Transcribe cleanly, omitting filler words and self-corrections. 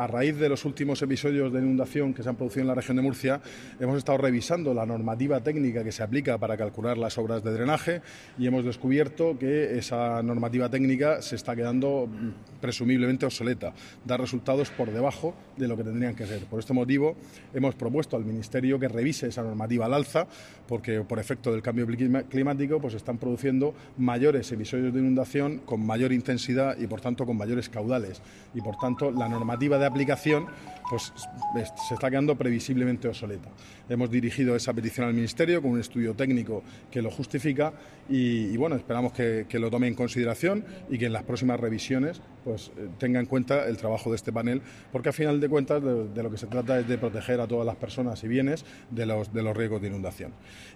A raíz de los últimos episodios de inundación que se han producido en la región de Murcia, hemos estado revisando la normativa técnica que se aplica para calcular las obras de drenaje y hemos descubierto que esa normativa técnica se está quedando presumiblemente obsoleta, da resultados por debajo de lo que tendrían que ser. Por este motivo, hemos propuesto al Ministerio que revise esa normativa al alza, porque por efecto del cambio climático pues están produciendo mayores episodios de inundación con mayor intensidad y por tanto con mayores caudales. Y por tanto la normativa de aplicación pues se está quedando previsiblemente obsoleta. Hemos dirigido esa petición al Ministerio con un estudio técnico que lo justifica y bueno, esperamos que lo tome en consideración y que en las próximas revisiones pues tenga en cuenta el trabajo de este panel, porque a final de cuentas de lo que se trata es de proteger a todas las personas y bienes de los riesgos de inundación.